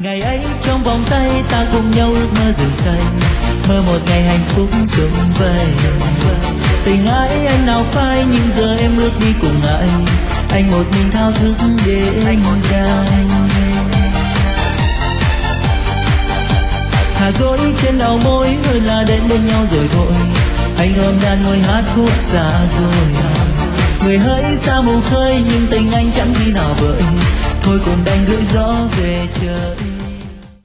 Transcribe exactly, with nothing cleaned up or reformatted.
Ngày ấy trong vòng tay ta cùng nhau ước mơ rừng xanh, mơ một ngày hạnh phúc sum vầy. Tình ái anh nào phai nhưng giờ em ước đi cùng anh, anh một mình thao thức để anh dành. Thà dối trên đầu môi hơn là đến bên nhau rồi thôi, anh ôm đàn ngồi hát khúc xa rồi. Người hỡi xa mù khơi nhưng tình anh chẳng khi nào vơi, thôi cùng đành gửi gió về trời.